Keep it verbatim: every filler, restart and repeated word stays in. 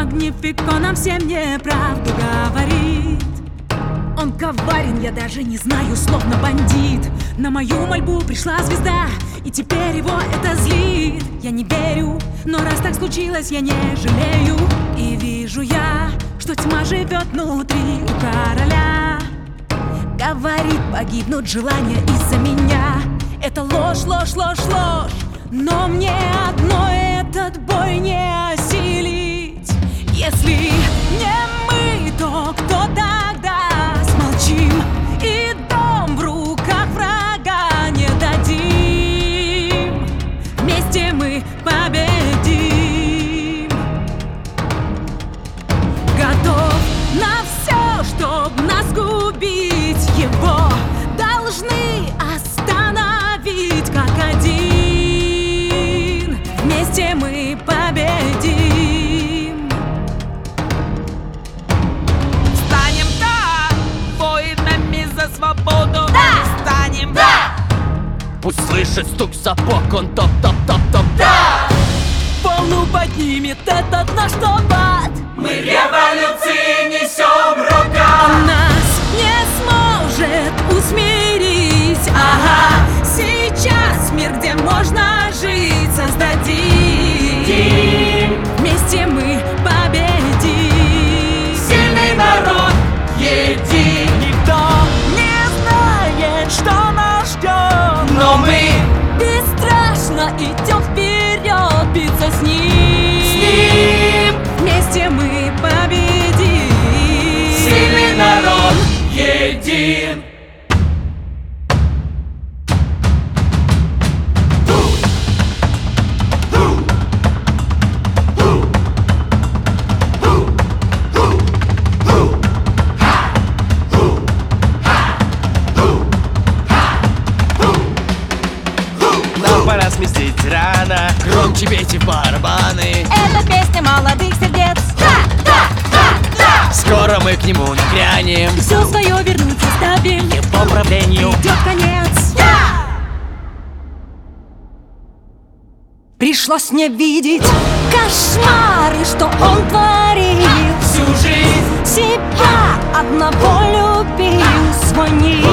Магнифик, он нам всем неправду говорит. Он коварен, я даже не знаю, словно бандит. На мою мольбу пришла звезда, и теперь его это злит. Я не верю, но раз так случилось, я не жалею. И вижу я, что тьма живет внутри у короля. Говорит, погибнут желания из-за меня. Это ложь, ложь, ложь, ложь. Но мне одно этот бой не осилить. Если не мы, то кто тогда? Смолчим и дом в руках врага не дадим. Вместе мы победим. Готов на все, чтоб нас губить. Его должны остановить как один. Вместе мы победим. Станем, да, воинами за свободу. Да! Станем, Да! Пусть слышит стук сапог, он топ-топ-топ-топ. Да! волну поднимет этот наш комбат. Мы революции несем руках. Он нас не сможет усмирить. Ага, сейчас мир, где можно жить, создадим. Вместе мы победим. Сильный народ един. Никто не знает, что нас ждет, Но мы Бесстрашно идем вперед, биться с ним. с ним. Вместе мы победим. Сильный народ един. Пора сместить рано, громче бейте в барабаны. Это песня молодых сердец. Скоро мы к нему нагрянем, Все свое вернуть заставим. по правлению. Идет конец. Пришлось мне видеть кошмары, что он творил. Всю жизнь Себя одного любил, свой мир